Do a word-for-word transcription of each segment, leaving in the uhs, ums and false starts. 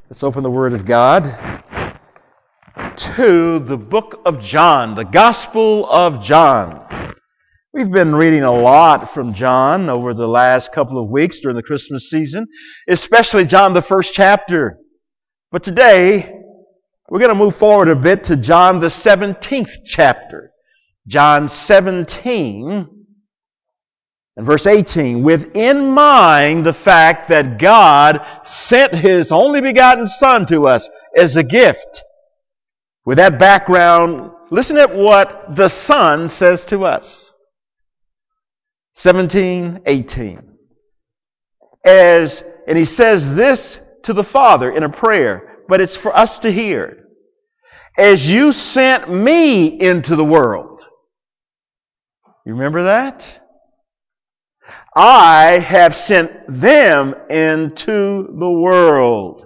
Let's open the Word of God to the book of John, the Gospel of John. We've been reading a lot from John over the last couple of weeks during the Christmas season, especially John, the first chapter. But today, we're going to move forward a bit to John, the seventeenth chapter. John seventeen and verse eighteen, with in mind the fact that God sent His only begotten Son to us as a gift. With that background, listen at what the Son says to us. seventeen eighteen. As, and He says this to the Father in a prayer, but it's for us to hear. As you sent me into the world. You remember that? I have sent them into the world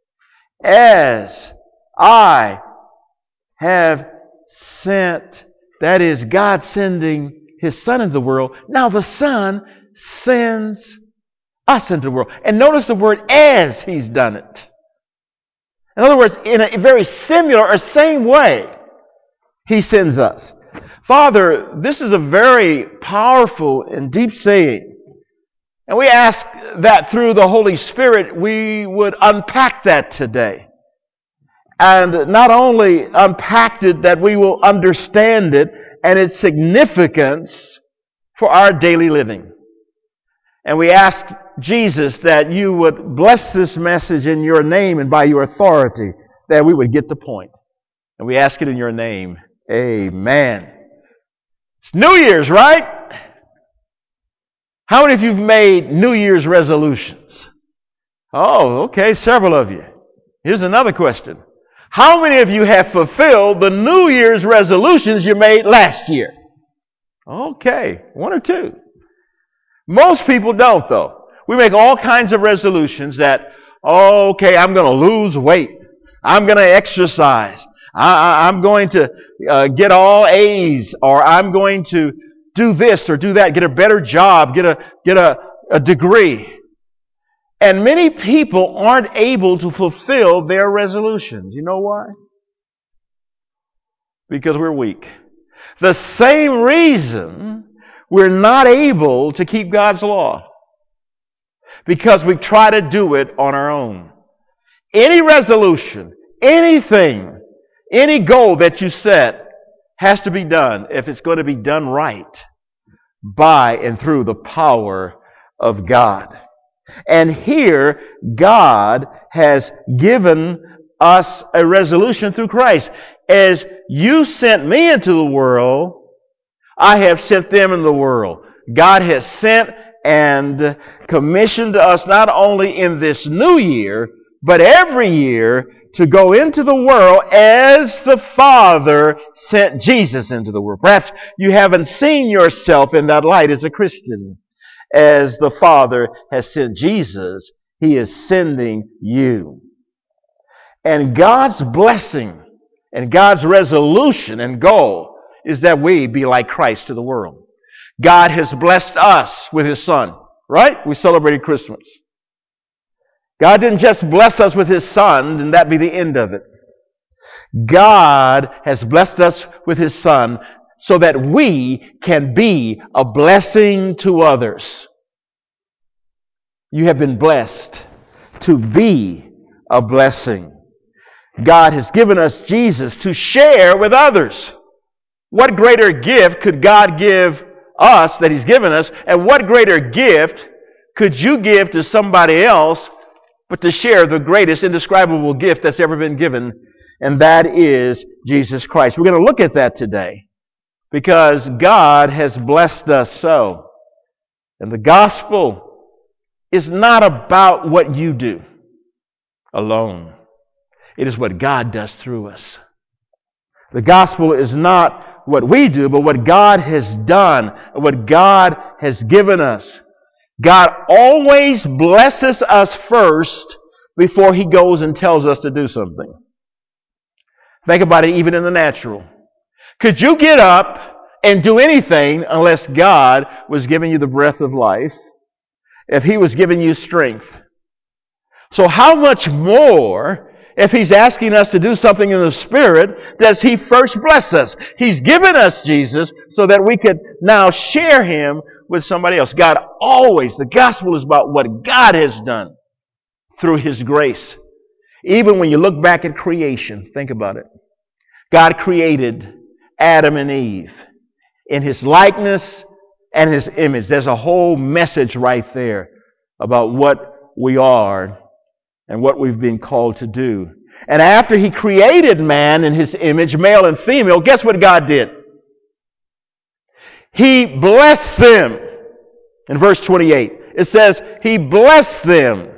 as I have sent, that is God sending His Son into the world. Now the Son sends us into the world. And notice the word as He's done it. In other words, in a very similar or same way, He sends us. Father, this is a very powerful and deep saying. And we ask that through the Holy Spirit we would unpack that today. And not only unpack it, that we will understand it and its significance for our daily living. And we ask, Jesus, that you would bless this message in your name and by your authority, that we would get the point. And we ask it in your name. Amen. It's New Year's, right? How many of you have made New Year's resolutions? Oh, okay, several of you. Here's another question. How many of you have fulfilled the New Year's resolutions you made last year? Okay, one or two. Most people don't, though. We make all kinds of resolutions that, oh, okay, I'm going to lose weight. I'm going to exercise. I, I, I'm going to uh, get all A's, or I'm going to do this or do that, get a better job, get a get a, a degree. And many people aren't able to fulfill their resolutions. You know why? Because we're weak. The same reason we're not able to keep God's law. Because we try to do it on our own. Any resolution, anything, any goal that you set has to be done, if it's going to be done right, by and through the power of God. And here, God has given us a resolution through Christ. As you sent me into the world, I have sent them in the world. God has sent and commissioned us not only in this new year, but every year to go into the world as the Father sent Jesus into the world. Perhaps you haven't seen yourself in that light as a Christian. As the Father has sent Jesus, He is sending you. And God's blessing and God's resolution and goal is that we be like Christ to the world. God has blessed us with His Son, right? We celebrated Christmas. God didn't just bless us with His Son and that be the end of it. God has blessed us with His Son so that we can be a blessing to others. You have been blessed to be a blessing. God has given us Jesus to share with others. What greater gift could God give us that He's given us? And what greater gift could you give to somebody else but to share the greatest indescribable gift that's ever been given, and that is Jesus Christ. We're going to look at that today because God has blessed us so. And the gospel is not about what you do alone. It is what God does through us. The gospel is not what we do, but what God has done, what God has given us. God always blesses us first before He goes and tells us to do something. Think about it even in the natural. Could you get up and do anything unless God was giving you the breath of life? If He was giving you strength? So how much more, if He's asking us to do something in the Spirit, does He first bless us? He's given us Jesus so that we could now share Him with somebody else. God always, the gospel is about what God has done through His grace. Even when you look back at creation, think about it. God created Adam and Eve in His likeness and His image. There's a whole message right there about what we are and what we've been called to do. And after He created man in His image, male and female, guess what God did? He blessed them. In verse twenty-eight, it says, He blessed them.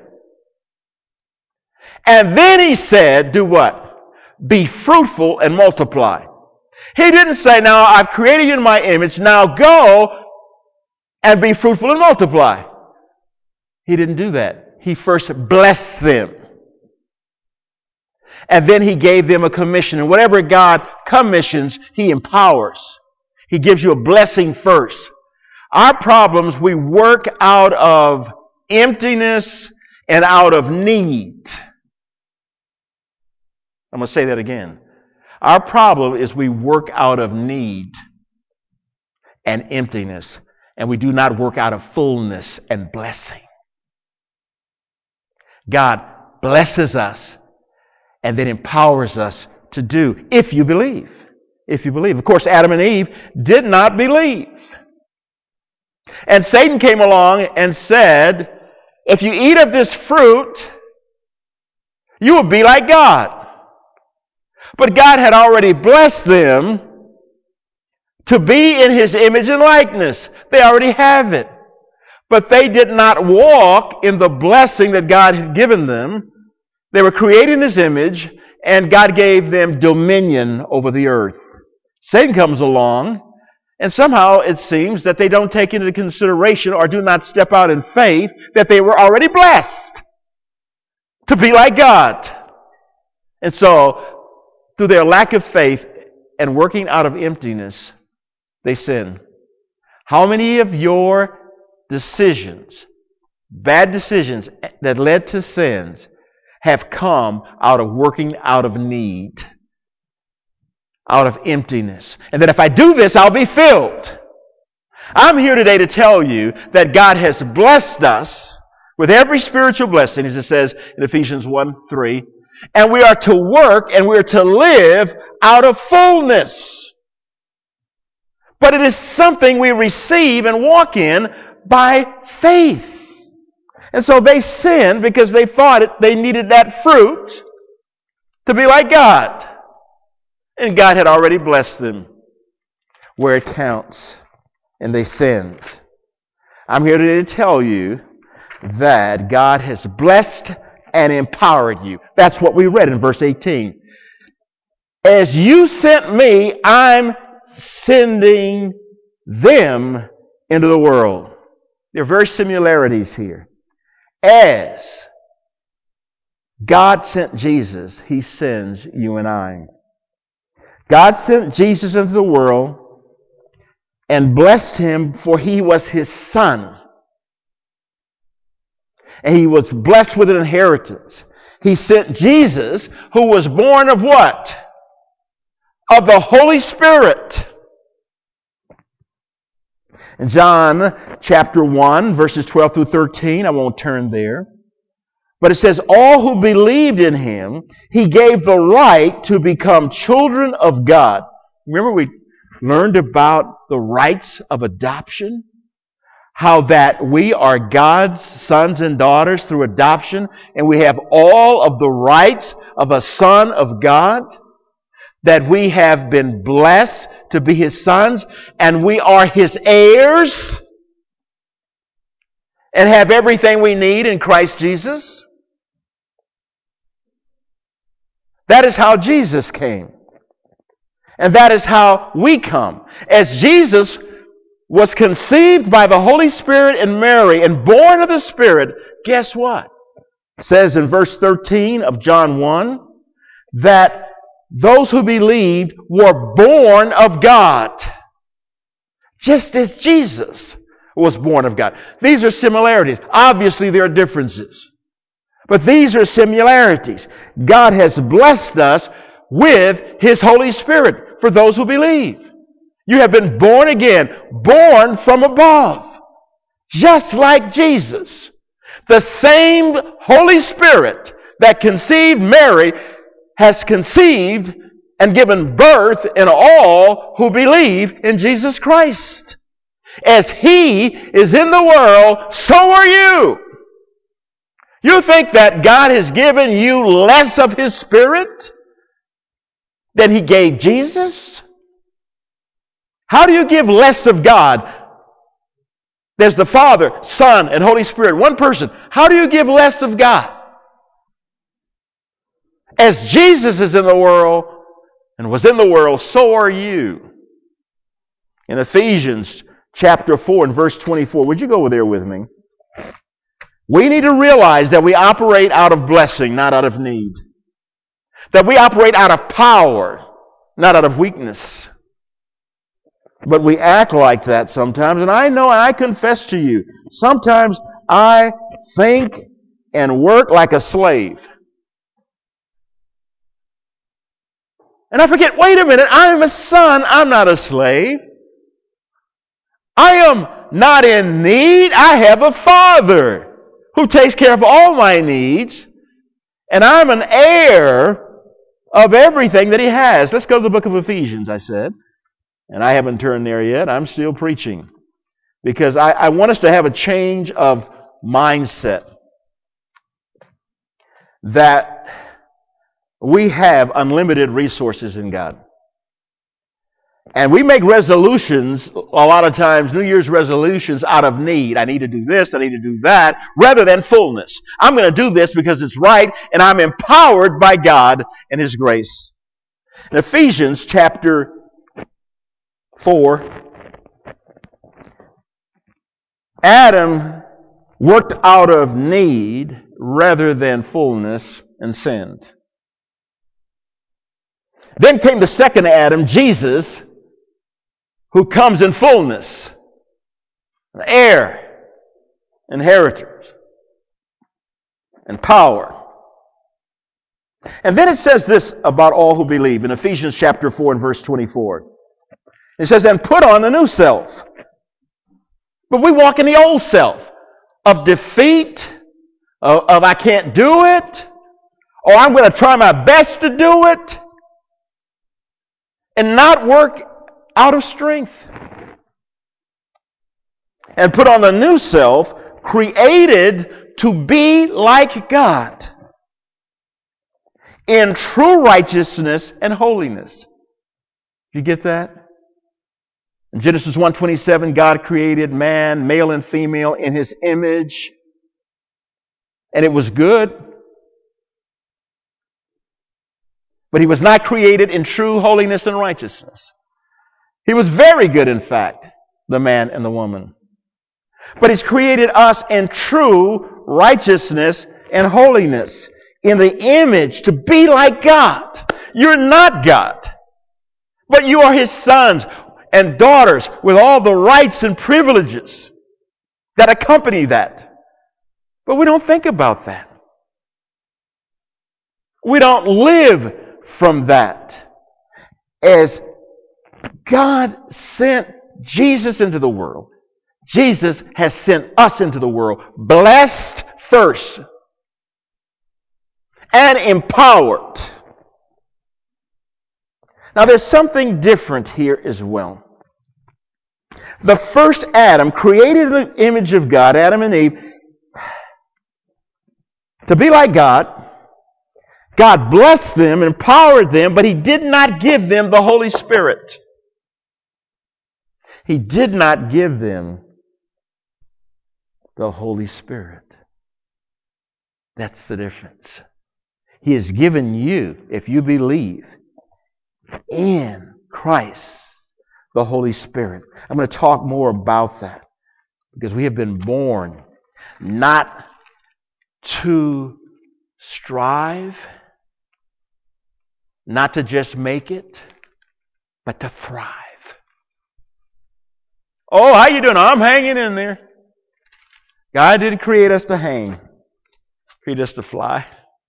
And then He said, do what? Be fruitful and multiply. He didn't say, now I've created you in my image, now go and be fruitful and multiply. He didn't do that. He first blessed them. And then He gave them a commission. And whatever God commissions, He empowers. He gives you a blessing first. Our problems, we work out of emptiness and out of need. I'm going to say that again. Our problem is we work out of need and emptiness, and we do not work out of fullness and blessing. God blesses us and then empowers us to do, if you believe. If you believe. Of course, Adam and Eve did not believe. And Satan came along and said, if you eat of this fruit, you will be like God. But God had already blessed them to be in His image and likeness. They already have it. But they did not walk in the blessing that God had given them. They were created in His image, and God gave them dominion over the earth. Satan comes along, and somehow it seems that they don't take into consideration or do not step out in faith that they were already blessed to be like God. And so, through their lack of faith and working out of emptiness, they sin. How many of your decisions, bad decisions that led to sins, have come out of working out of need, out of emptiness? And that if I do this, I'll be filled. I'm here today to tell you that God has blessed us with every spiritual blessing, as it says in Ephesians one three. And we are to work and we are to live out of fullness. But it is something we receive and walk in by faith. And so they sinned because they thought it, they needed that fruit to be like God. And God had already blessed them where it counts. And they sinned. I'm here today to tell you that God has blessed and empowered you. That's what we read in verse eighteen. As you sent me, I'm sending them into the world. There are various similarities here. As God sent Jesus, He sends you and I. God sent Jesus into the world and blessed Him, for He was His Son. And He was blessed with an inheritance. He sent Jesus, who was born of what? Of the Holy Spirit. In John chapter one, verses twelve through thirteen, I won't turn there. But it says, all who believed in Him, He gave the right to become children of God. Remember we learned about the rights of adoption? How that we are God's sons and daughters through adoption, and we have all of the rights of a son of God, that we have been blessed to be His sons, and we are His heirs, and have everything we need in Christ Jesus. That is how Jesus came. And that is how we come. As Jesus was conceived by the Holy Spirit and Mary and born of the Spirit, guess what? It says in verse thirteen of John one that those who believed were born of God, just as Jesus was born of God. These are similarities. Obviously, there are differences. But these are similarities. God has blessed us with His Holy Spirit for those who believe. You have been born again, born from above, just like Jesus. The same Holy Spirit that conceived Mary has conceived and given birth in all who believe in Jesus Christ. As He is in the world, so are you. You think that God has given you less of His Spirit than He gave Jesus? How do you give less of God? There's the Father, Son, and Holy Spirit, one person. How do you give less of God? As Jesus is in the world and was in the world, so are you. In Ephesians chapter four and verse twenty-four, would you go there with me? We need to realize that we operate out of blessing, not out of need. That we operate out of power, not out of weakness. But we act like that sometimes, and I know, I confess to you, sometimes I think and work like a slave. And I forget, wait a minute, I'm a son, I'm not a slave. I am not in need, I have a Father who takes care of all my needs, and I'm an heir of everything that He has. Let's go to the book of Ephesians, I said. And I haven't turned there yet. I'm still preaching. Because I, I want us to have a change of mindset. That we have unlimited resources in God. And we make resolutions, a lot of times, New Year's resolutions out of need. I need to do this, I need to do that, rather than fullness. I'm going to do this because it's right, and I'm empowered by God and His grace. In Ephesians chapter four, Adam worked out of need rather than fullness and sinned. Then came the second Adam, Jesus, who comes in fullness, an heir, inheritors, and power. And then it says this about all who believe in Ephesians chapter four and verse twenty-four. It says, and put on the new self. But we walk in the old self of defeat, of, of I can't do it, or I'm going to try my best to do it, and not work out of strength. And put on the new self, created to be like God in true righteousness and holiness. You get that? In Genesis one twenty-seven, God created man, male and female, in His image. And it was good. But he was not created in true holiness and righteousness. He was very good, in fact, the man and the woman. But He's created us in true righteousness and holiness, in the image to be like God. You're not God, but you are His sons and daughters with all the rights and privileges that accompany that. But we don't think about that. We don't live from that. As God sent Jesus into the world, Jesus has sent us into the world, blessed first and empowered. Now there's something different here as well. The first Adam, created in the image of God, Adam and Eve, to be like God. God blessed them, empowered them, but He did not give them the Holy Spirit. He did not give them the Holy Spirit. That's the difference. He has given you, if you believe in Christ, the Holy Spirit. I'm going to talk more about that because we have been born not to strive, not to just make it, but to thrive. Oh, how you doing? I'm hanging in there. God didn't create us to hang. Created us to fly.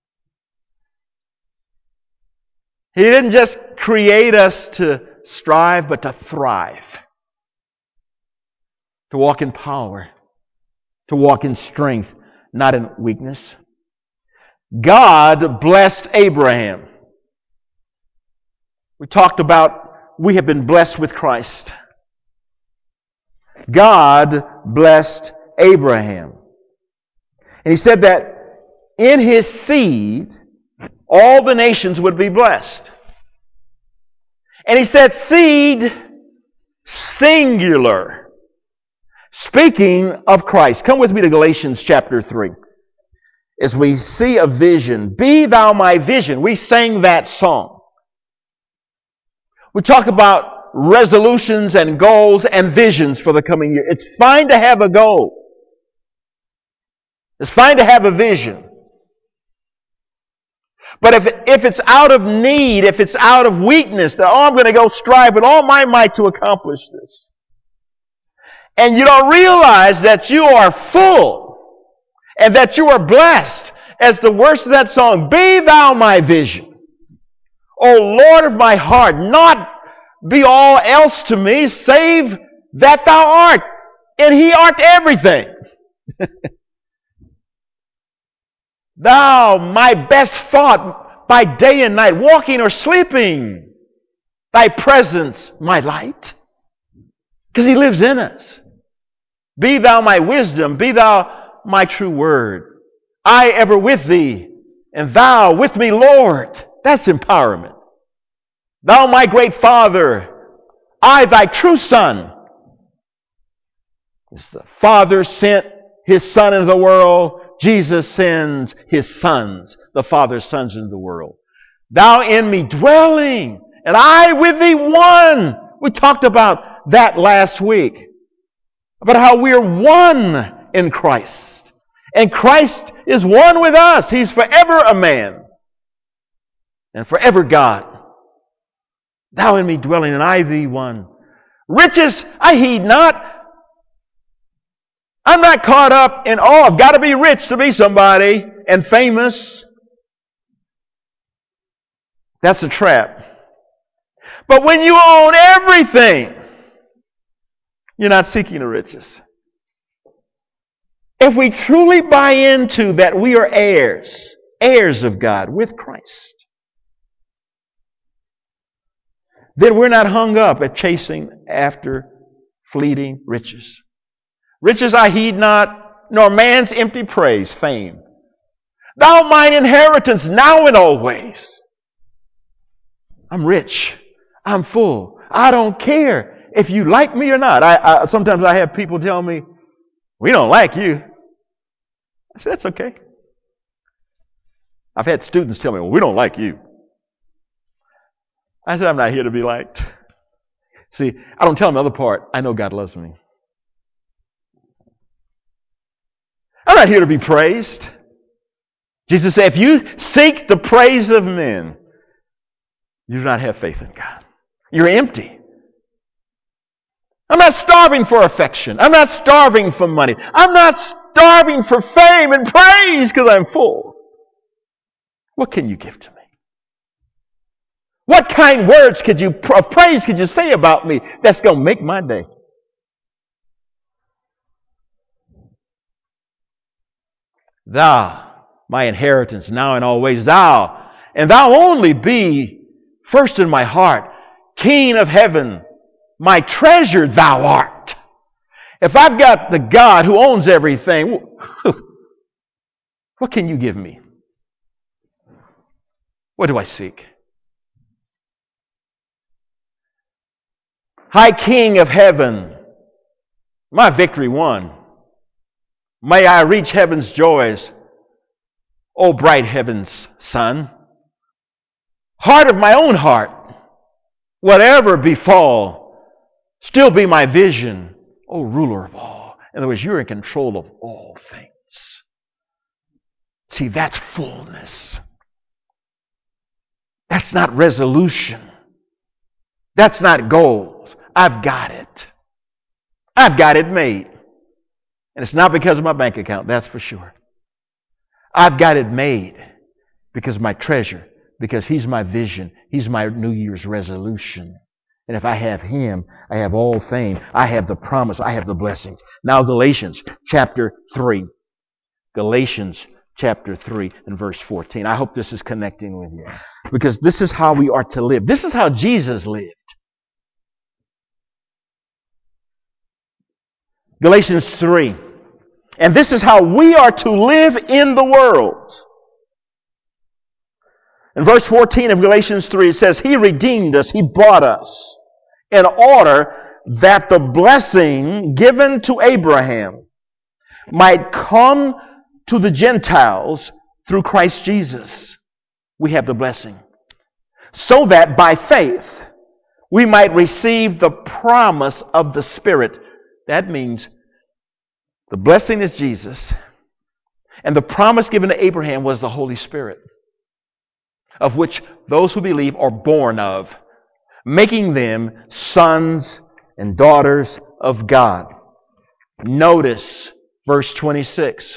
He didn't just create us to strive, but to thrive. To walk in power. To walk in strength, not in weakness. God blessed Abraham. We talked about we have been blessed with Christ. God blessed Abraham. And He said that in his seed, all the nations would be blessed. And He said seed singular. Speaking of Christ. Come with me to Galatians chapter three. As we see a vision. Be thou my vision. We sang that song. We talk about resolutions and goals and visions for the coming year. It's fine to have a goal. It's fine to have a vision. But if, if it's out of need, if it's out of weakness, that, oh, I'm going to go strive with all my might to accomplish this. And you don't realize that you are full and that you are blessed, as the words of that song, be thou my vision. O Lord of my heart, not be all else to me, save that thou art. And He art everything. Thou, my best thought by day and night, walking or sleeping. Thy presence, my light. Because He lives in us. Be thou my wisdom, be thou my true word. I ever with thee, and thou with me, Lord. That's empowerment. Thou my great Father, I thy true Son. As the Father sent His Son into the world, Jesus sends His sons, the Father's sons, into the world. Thou in me dwelling, and I with thee one. We talked about that last week. About how we are one in Christ. And Christ is one with us. He's forever a man. And forever God. Thou in me dwelling, and I thee one. Riches I heed not. I'm not caught up in, oh, I've got to be rich to be somebody and famous. That's a trap. But when you own everything, you're not seeking the riches. If we truly buy into that we are heirs, heirs of God with Christ, then we're not hung up at chasing after fleeting riches. Riches I heed not, nor man's empty praise, fame. Thou mine inheritance now and always. I'm rich. I'm full. I don't care if you like me or not. I, I sometimes I have people tell me, we don't like you. I said, that's okay. I've had students tell me, well, we don't like you. I said, I'm not here to be liked. See, I don't tell them the other part. I know God loves me. I'm not here to be praised. Jesus said, if you seek the praise of men, you do not have faith in God. You're empty. I'm not starving for affection. I'm not starving for money. I'm not starving for fame and praise because I'm full. What can you give to me? What kind words could you, of praise could you say about me that's going to make my day? Thou, my inheritance, now and always, thou, and thou only be first in my heart, King of heaven, my treasure thou art. If I've got the God who owns everything, what can you give me? What do I seek? High King of heaven, my victory won. May I reach heaven's joys, O bright heaven's sun. Heart of my own heart, whatever befall, still be my vision, O ruler of all. In other words, you're in control of all things. See, that's fullness. That's not resolution. That's not goals. I've got it. I've got it made. And it's not because of my bank account, that's for sure. I've got it made because of my treasure, because He's my vision. He's my New Year's resolution. And if I have Him, I have all things. I have the promise. I have the blessings. Now Galatians chapter three. Galatians chapter three and verse fourteen. I hope this is connecting with you. Because this is how we are to live. This is how Jesus lived. Galatians three. And this is how we are to live in the world. In verse fourteen of Galatians three, it says, He redeemed us, He bought us, in order that the blessing given to Abraham might come to the Gentiles through Christ Jesus. We have the blessing. So that by faith we might receive the promise of the Spirit. That means the blessing is Jesus, and the promise given to Abraham was the Holy Spirit, of which those who believe are born of, making them sons and daughters of God. Notice verse twenty-six.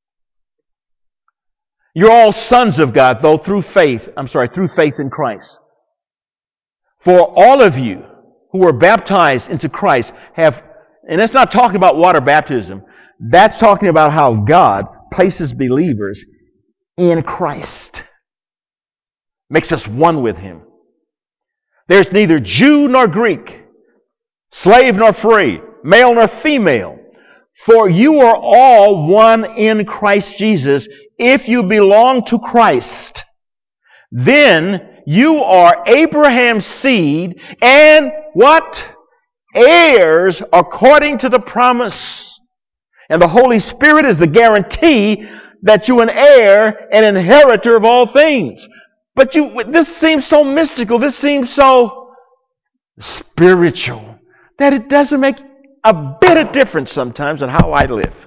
You're all sons of God, though through faith, I'm sorry, through faith in Christ. For all of you who were baptized into Christ have, and it's not talking about water baptism, that's talking about how God places believers in Christ. Makes us one with Him. There's neither Jew nor Greek, slave nor free, male nor female, for you are all one in Christ Jesus. If you belong to Christ, then you are Abraham's seed and what? Heirs according to the promise. And the Holy Spirit is the guarantee that you're an heir and inheritor of all things. But you, this seems so mystical, this seems so spiritual, that it doesn't make a bit of difference sometimes in how I live.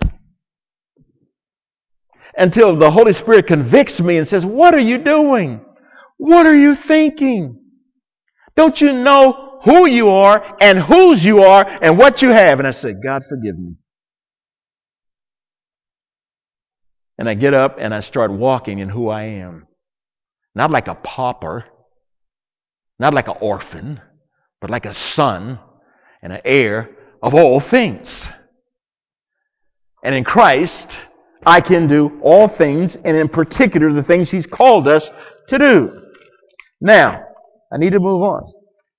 Until the Holy Spirit convicts me and says, what are you doing? What are you thinking? Don't you know who you are and whose you are and what you have? And I say, God, forgive me. And I get up and I start walking in who I am. Not like a pauper, not like an orphan, but like a son and an heir of all things. And in Christ, I can do all things, and in particular the things He's called us to do. Now, I need to move on.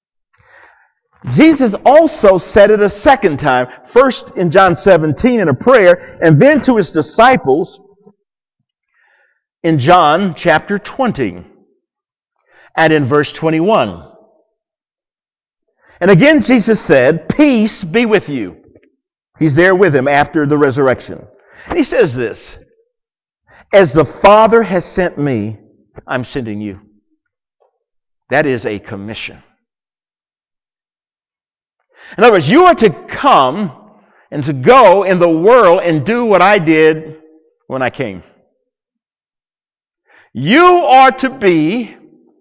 Jesus also said it a second time, first in John seventeen in a prayer, and then to His disciples in John chapter twenty and in verse twenty-one. And again Jesus said, peace be with you. He's there with Him after the resurrection. And He says this, as the Father has sent me, I'm sending you. That is a commission. In other words, you are to come and to go in the world and do what I did when I came. You are to be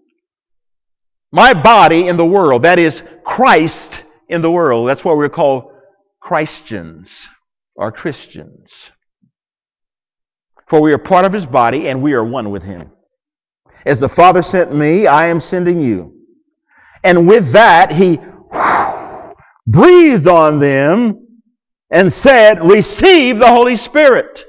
my body in the world. That is Christ in the world. That's why we're called Christians or Christians. For we are part of His body and we are one with Him. As the Father sent me, I am sending you. And with that, He breathed on them and said, receive the Holy Spirit.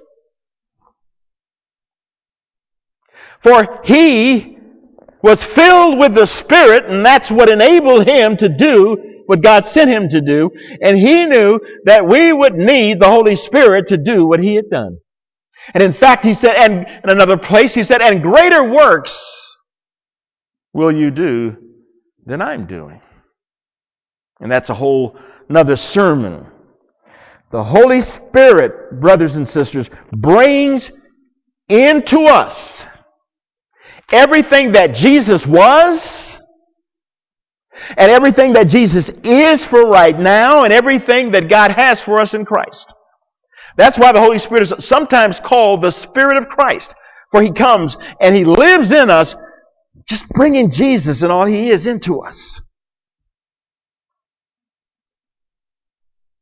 For He was filled with the Spirit, and that's what enabled Him to do what God sent Him to do. And He knew that we would need the Holy Spirit to do what He had done. And in fact, He said, and in another place, He said, and greater works will you do than I'm doing. And that's a whole another sermon. The Holy Spirit, brothers and sisters, brings into us everything that Jesus was, and everything that Jesus is for right now, and everything that God has for us in Christ. That's why the Holy Spirit is sometimes called the Spirit of Christ. For He comes and He lives in us, just bringing Jesus and all He is into us.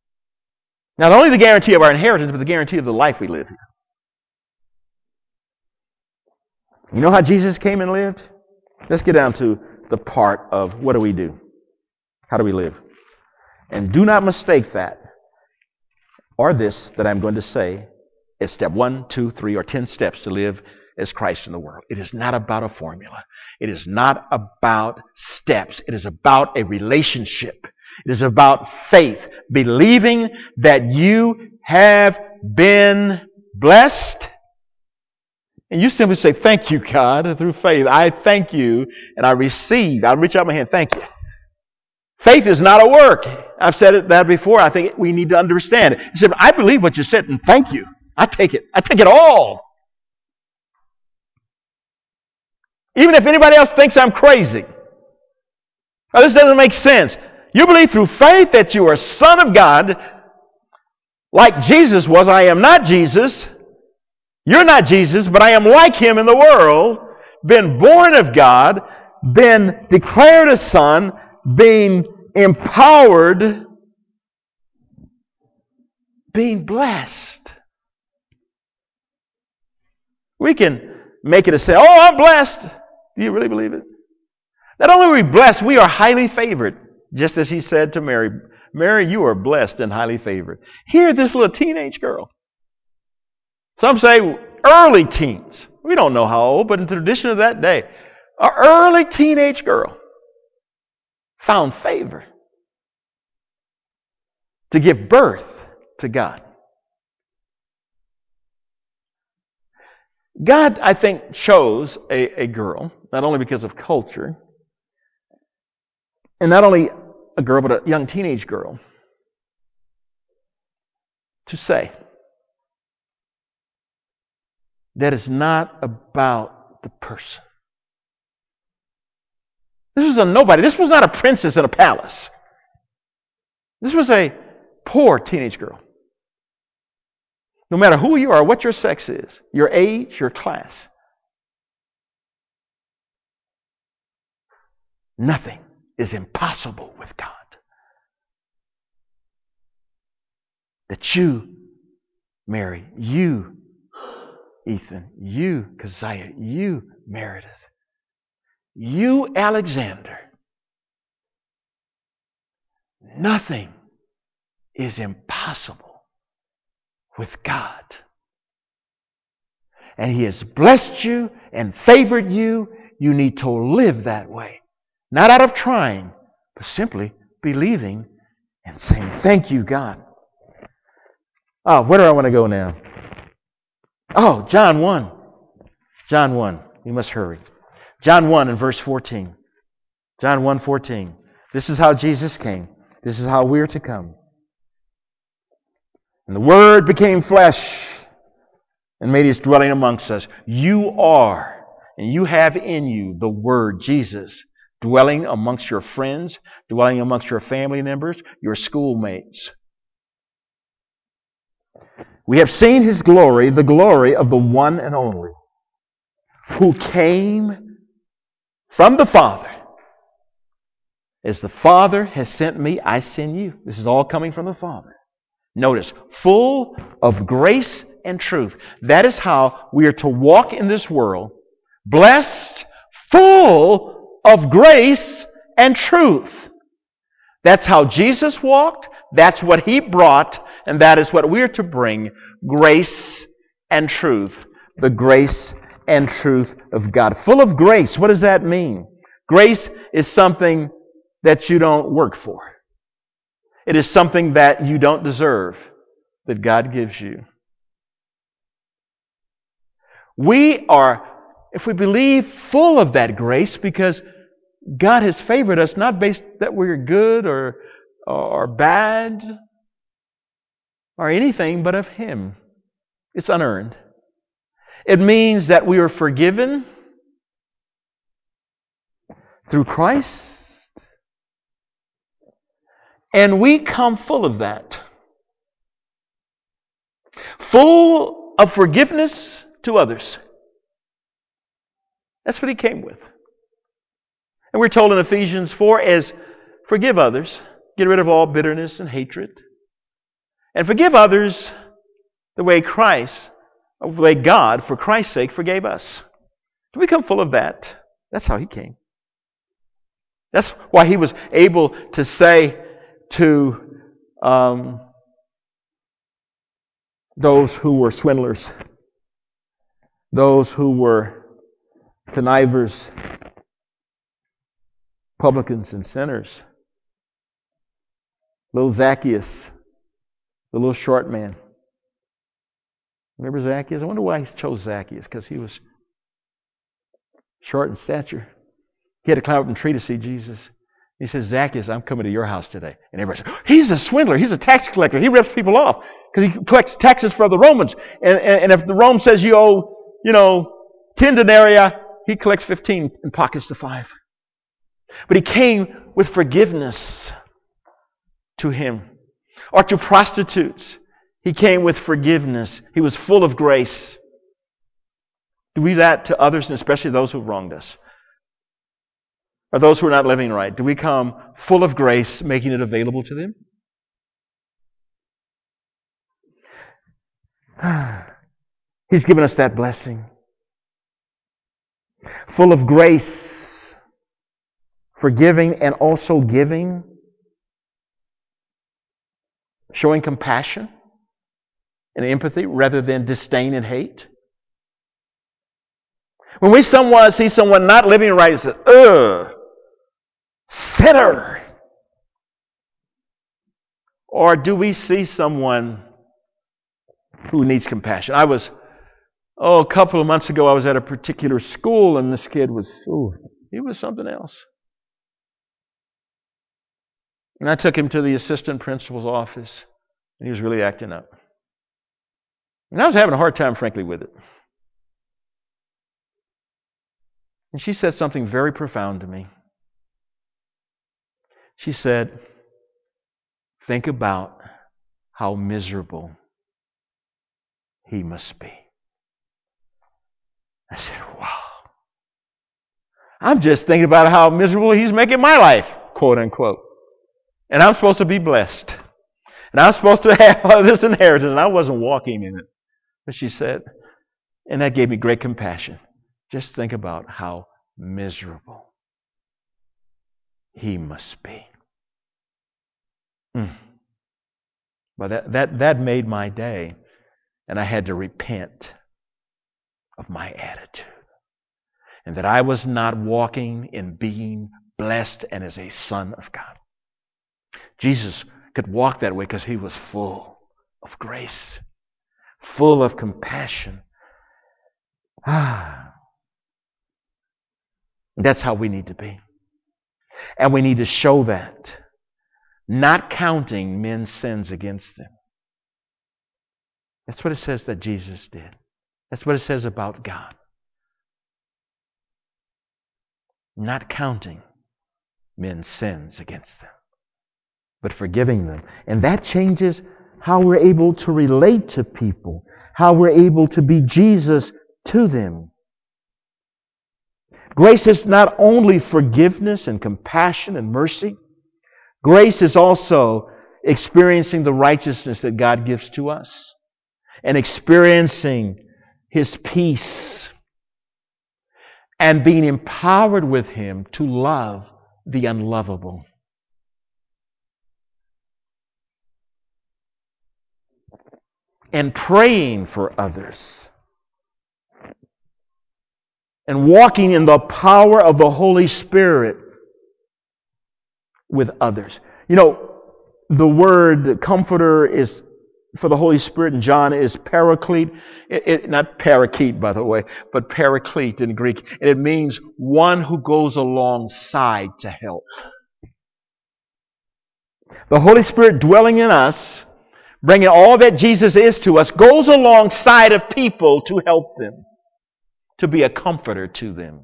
Not only the guarantee of our inheritance, but the guarantee of the life we live here. You know how Jesus came and lived? Let's get down to the part of what do we do? How do we live? And do not mistake that or this that I'm going to say is step one, two, three, or ten steps to live as Christ in the world. It is not about a formula. It is not about steps. It is about a relationship. It is about faith, believing that you have been blessed. And you simply say, thank you, God, through faith. I thank you, and I receive. I reach out my hand, thank you. Faith is not a work. I've said it that before. I think we need to understand it. He said, I believe what you said, and thank you. I take it. I take it all. Even if anybody else thinks I'm crazy. Now, this doesn't make sense. You believe through faith that you are a son of God, like Jesus was. I am not Jesus. You're not Jesus, but I am like Him in the world, been born of God, been declared a son, being empowered, being blessed. We can make it a say, oh, I'm blessed. Do you really believe it? Not only are we blessed, we are highly favored. Just as He said to Mary, Mary, you are blessed and highly favored. Here, this little teenage girl. Some say early teens. We don't know how old, but in the tradition of that day, an early teenage girl found favor to give birth to God. God, I think, chose a, a girl, not only because of culture, and not only a girl, but a young teenage girl, to say that it's not about the person. This was a nobody. This was not a princess in a palace. This was a poor teenage girl. No matter who you are, what your sex is, your age, your class, nothing is impossible with God. That you, Mary, you, Ethan, you, Keziah, you, Meredith, you, Alexander, nothing is impossible with God. And He has blessed you and favored you. You need to live that way. Not out of trying, but simply believing and saying, thank you, God. Oh, where do I want to go now? Oh, John one. John one. We must hurry. John one and verse fourteen. John one fourteen. This is how Jesus came. This is how we're to come. And the Word became flesh and made His dwelling amongst us. You are, and you have in you the Word, Jesus, dwelling amongst your friends, dwelling amongst your family members, your schoolmates. We have seen His glory, the glory of the one and only, who came from the Father. As the Father has sent me, I send you. This is all coming from the Father. Notice, full of grace and truth. That is how we are to walk in this world. Blessed, full of grace and truth. That's how Jesus walked. That's what He brought. And that is what we are to bring. Grace and truth. The grace and truth of God. Full of grace. What does that mean? Grace is something that you don't work for. It is something that you don't deserve, that God gives you. We are, if we believe, full of that grace because God has favored us not based that we're good or, or bad or anything but of Him. It's unearned. It means that we are forgiven through Christ. And we come full of that. Full of forgiveness to others. That's what He came with. And we're told in Ephesians four as forgive others, get rid of all bitterness and hatred. And forgive others the way Christ, the way God, for Christ's sake, forgave us. Do we come full of that? That's how he came. That's why he was able to say to um, those who were swindlers, those who were connivers, publicans and sinners, little Zacchaeus, the little short man. Remember Zacchaeus? I wonder why he chose Zacchaeus, because he was short in stature. He had to climb up a tree to see Jesus. He says, Zacchaeus, I'm coming to your house today. And everybody says, he's a swindler. He's a tax collector. He rips people off because he collects taxes for the Romans. And, and, and if the Rome says you owe, you know, ten denarii, he collects fifteen and pockets the five. But he came with forgiveness to him. Or to prostitutes. He came with forgiveness. He was full of grace. Do we do that to others, and especially those who wronged us? Or those who are not living right? Do we come full of grace, making it available to them? He's given us that blessing. Full of grace, forgiving and also giving, showing compassion and empathy rather than disdain and hate. When we someone see someone not living right, it says, ugh, sinner. Or do we see someone who needs compassion? I was, oh, a couple of months ago, I was at a particular school, and this kid was, oh, he was something else. And I took him to the assistant principal's office, and he was really acting up. And I was having a hard time, frankly, with it. And she said something very profound to me. She said, think about how miserable he must be. I said, wow. I'm just thinking about how miserable he's making my life, quote unquote. And I'm supposed to be blessed. And I'm supposed to have this inheritance, and I wasn't walking in it. But she said, and that gave me great compassion. Just think about how miserable he must be. Mm. But that, that, that made my day, and I had to repent of my attitude. And that I was not walking in being blessed and as a son of God. Jesus could walk that way because he was full of grace, full of compassion. Ah. That's how we need to be. And we need to show that, not counting men's sins against them. That's what it says that Jesus did. That's what it says about God. Not counting men's sins against them, but forgiving them. And that changes how we're able to relate to people, how we're able to be Jesus to them. Grace is not only forgiveness and compassion and mercy. Grace is also experiencing the righteousness that God gives to us and experiencing His peace and being empowered with Him to love the unlovable. And praying for others. And walking in the power of the Holy Spirit with others. You know, the word comforter is for the Holy Spirit in John is paraclete. It, it, not parakeet, by the way, but paraclete in Greek. And it means one who goes alongside to help. The Holy Spirit dwelling in us, bringing all that Jesus is to us, goes alongside of people to help them, to be a comforter to them.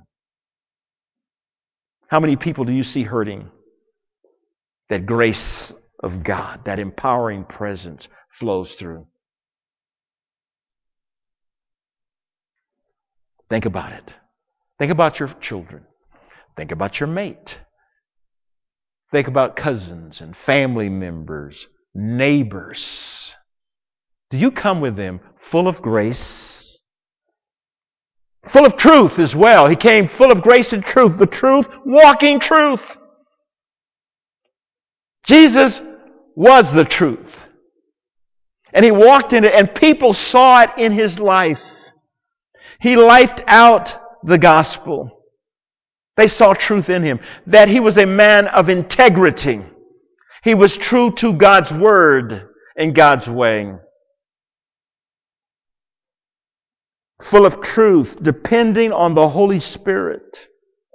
How many people do you see hurting? That grace of God, that empowering presence flows through. Think about it. Think about your children. Think about your mate. Think about cousins and family members, neighbors. Do you come with them full of grace Full of truth as well. He came full of grace and truth. The truth, walking truth. Jesus was the truth. And He walked in it, and people saw it in His life. He lifed out the gospel. They saw truth in Him. That He was a man of integrity. He was true to God's Word and God's way. Full of truth, depending on the Holy Spirit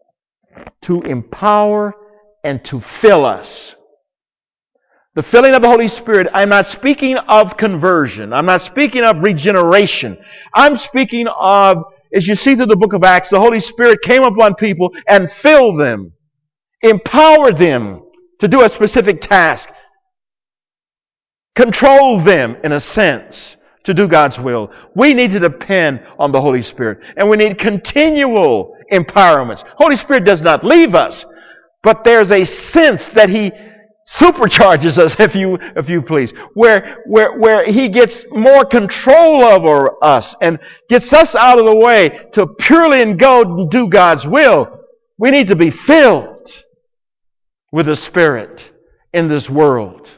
to empower and to fill us. The filling of the Holy Spirit, I'm not speaking of conversion. I'm not speaking of regeneration. I'm speaking of, as you see through the book of Acts, the Holy Spirit came upon people and filled them, empowered them to do a specific task, controlled them in a sense to do God's will. We need to depend on the Holy Spirit, and we need continual empowerments. Holy Spirit does not leave us, but there's a sense that He supercharges us, if you if you please, where where where He gets more control over us and gets us out of the way to purely and go and do God's will. We need to be filled with the Spirit in this world.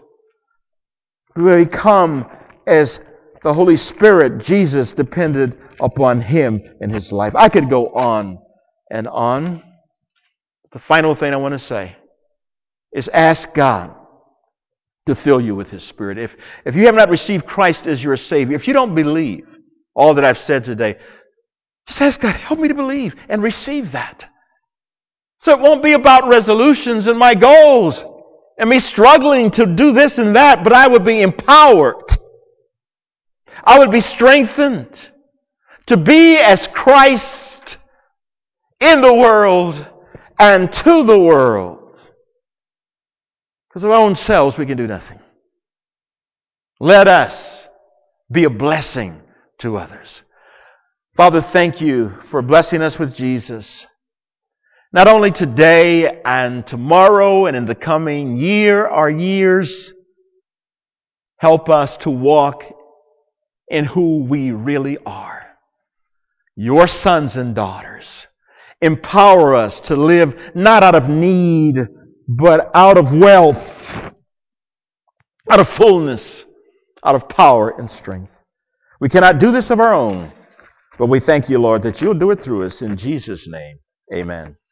We come as the Holy Spirit. Jesus depended upon Him in His life. I could go on and on. The final thing I want to say is ask God to fill you with His Spirit. If, if you have not received Christ as your Savior, if you don't believe all that I've said today, just ask God, help me to believe and receive that. So it won't be about resolutions and my goals and me struggling to do this and that, but I would be empowered. I would be strengthened to be as Christ in the world and to the world. Because of our own selves, we can do nothing. Let us be a blessing to others. Father, thank You for blessing us with Jesus. Not only today and tomorrow and in the coming year or years, help us to walk in who we really are. Your sons and daughters. Empower us to live not out of need, but out of wealth, out of fullness, out of power and strength. We cannot do this of our own, but we thank You, Lord, that You'll do it through us. In Jesus' name, amen.